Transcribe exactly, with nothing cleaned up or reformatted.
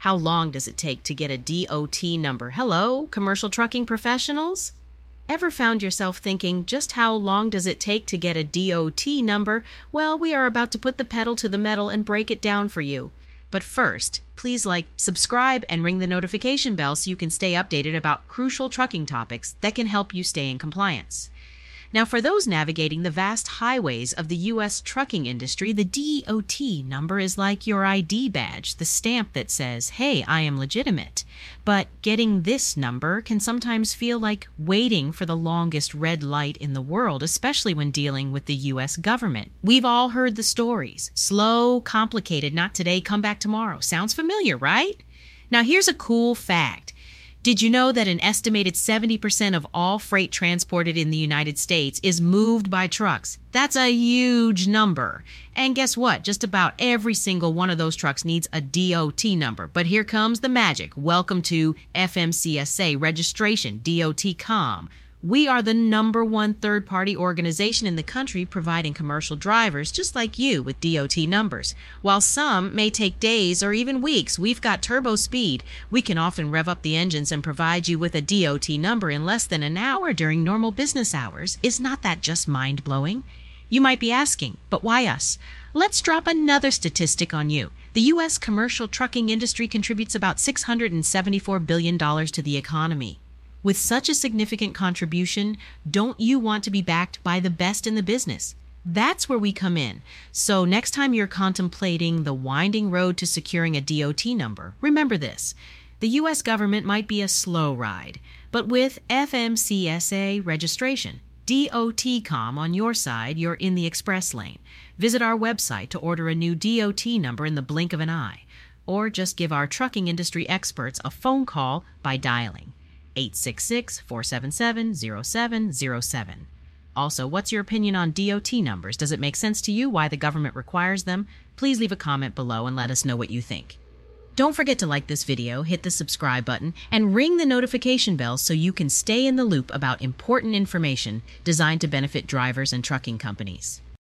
How long does it take to get a D O T number? Hello, commercial trucking professionals? Ever found yourself thinking, just how long does it take to get a D O T number? Well, we are about to put the pedal to the metal and break it down for you. But first, please like, subscribe, and ring the notification bell so you can stay updated about crucial trucking topics that can help you stay in compliance. Now, for those navigating the vast highways of the U S trucking industry, the D O T number is like your I D badge, the stamp that says, hey, I am legitimate. But getting this number can sometimes feel like waiting for the longest red light in the world, especially when dealing with the U S government. We've all heard the stories. Slow, complicated, not today, come back tomorrow. Sounds familiar, right? Now, here's a cool fact. Did you know that an estimated seventy percent of all freight transported in the United States is moved by trucks? That's a huge number. And guess what? Just about every single one of those trucks needs a D O T number. But here comes the magic. Welcome to F M C S A registration, D O T com. We are the number one third-party organization in the country providing commercial drivers just like you with D O T numbers. While some may take days or even weeks, we've got turbo speed. We can often rev up the engines and provide you with a D O T number in less than an hour during normal business hours. Is not that just mind-blowing? You might be asking, but why us? Let's drop another statistic on you. The U S commercial trucking industry contributes about six hundred seventy-four billion dollars to the economy. With such a significant contribution, don't you want to be backed by the best in the business? That's where we come in. So next time you're contemplating the winding road to securing a D O T number, remember this. The U S government might be a slow ride, but with F M C S A registration, D O T com on your side, you're in the express lane. Visit our website to order a new D O T number in the blink of an eye, or just give our trucking industry experts a phone call by dialing eight six six, four seven seven, zero seven zero seven. Also, what's your opinion on D O T numbers? Does it make sense to you why the government requires them? Please leave a comment below and let us know what you think. Don't forget to like this video, hit the subscribe button, and ring the notification bell so you can stay in the loop about important information designed to benefit drivers and trucking companies.